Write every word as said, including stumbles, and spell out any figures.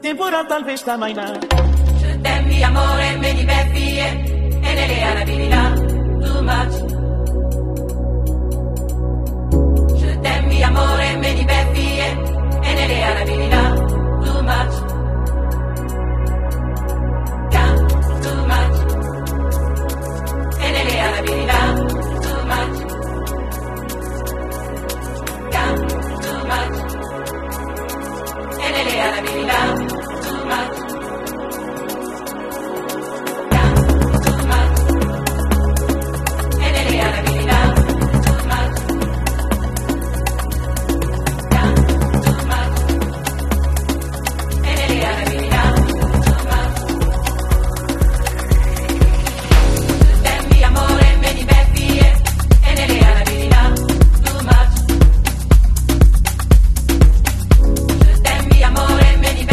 temporal talvez também não. Je t'aime, mi amore, me di beffie, e nelle arabilità, too much. Je t'aime, mi amore, me di beffie, e nelle arabilità.